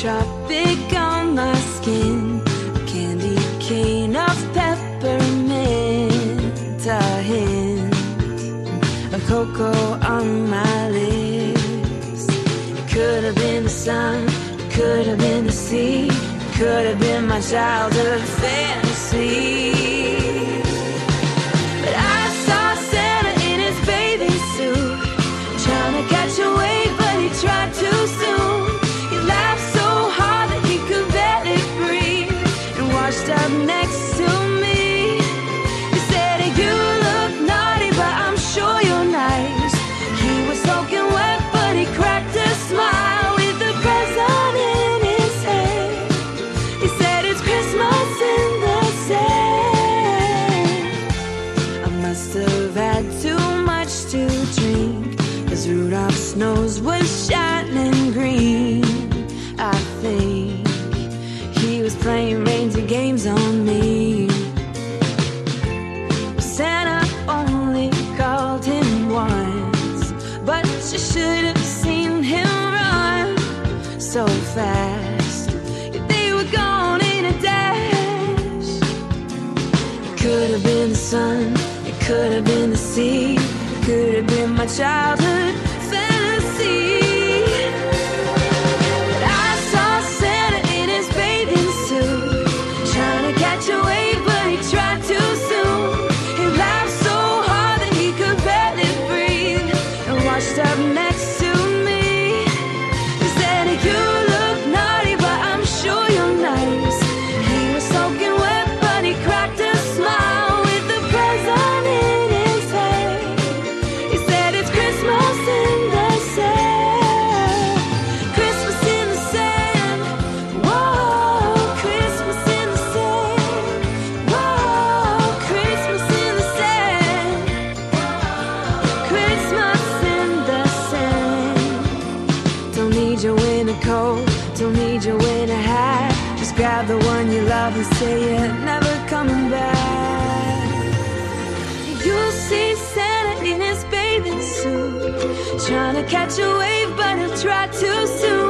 tropic on my skin, a candy cane of peppermint, a hint of cocoa on my lips. It could have been the sun, it could have been the sea, it could have been my childhood fantasy. But I saw Santa in his bathing suit, trying to catch a wave, but he tried too soon. He laughed so hard that he could barely breathe and washed up next to me. He said, "You look naughty, but I'm sure you're nice." He was soaking wet, but he cracked a smile with the present in his hand. He said, "It's Christmas in the sand." I must have had too much to drink, 'cause Rudolph's nose was shining green. I think he was playing reindeer games on me. Santa only called him once, but you should have seen him run so fast. They were gone in a dash. It could have been the sun, it could have been the sea, it could have been my childhood fantasy. But I saw Santa in his bathing suit, trying to catch a wave, but he tried too soon. He laughed so hard that he could barely breathe and washed up next to me. He said, "You look naughty, but I'm sure you're nice." He was soaking wet, but he cracked a smile with the present in his hand. He said, "It's Christmas in the sand." Christmas in the sand. Whoa, Christmas in the sand. Whoa, Christmas in the sand. Christmas in the sand. Don't need your winter coat, don't need your winter hat. Just grab the one you love and say you're never coming back. You'll see Santa in his bathing suit, trying to catch a wave, but he'll try too soon.